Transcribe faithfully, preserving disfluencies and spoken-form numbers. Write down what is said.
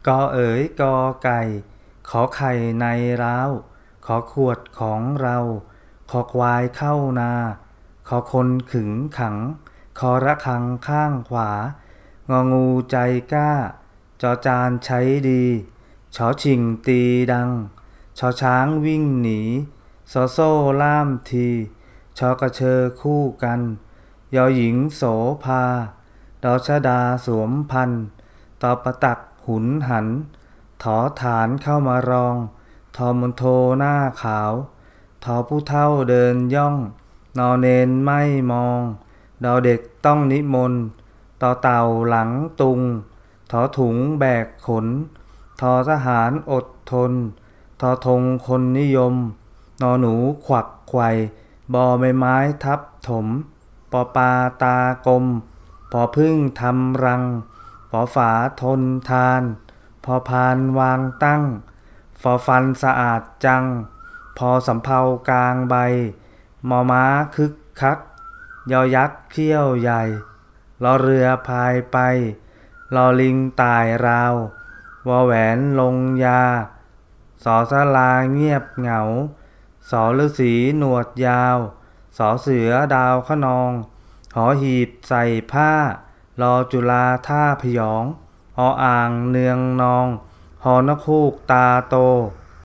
กอเอ๋ยกอไก่ขอไข่ในร้าวขอขวดของเราขอควายเข้านาขอคนขึงขังขอระฆังข้างขวางองูใจกล้าจอจานใช้ดีชอชิงตีดังชอช้างวิ่งหนีซอโซ่ล่ามทีชอกระเชอคู่กันยอหญิงโสภาดอชดาสวมพันธุ์ตอประตักหุนหันถอฐานเข้ามารองทอมนโทหน้าขาวทอผู้เฒ่าเดินย่องนอเนนไม่มองดอเด็กต้องนิมนต์ต่อเต่าหลังตุงทอถุงแบกขนทอทหารอดทนทอธงคนนิยมนอหนูขวักไขว่บอใบไม้ทับถมปอปลาตากลมพอพึ่งทำรังปอฝาทนทานพอพานวางตั้งฟอฟันสะอาดจังพอสำเภากลางใบมอม้าคึกคักยอยักษ์เขี้ยวใหญ่รอเรือพายไปรอลิงตายราววอแหวนลงยาสอสลาเงียบเหงาสอฤาษีหนวดยาวสอเสือดาวขนองหอหีบใส่ผ้ารอจุฬาท่าพยองออ่างเนืองนองหอนกฮูกตาโต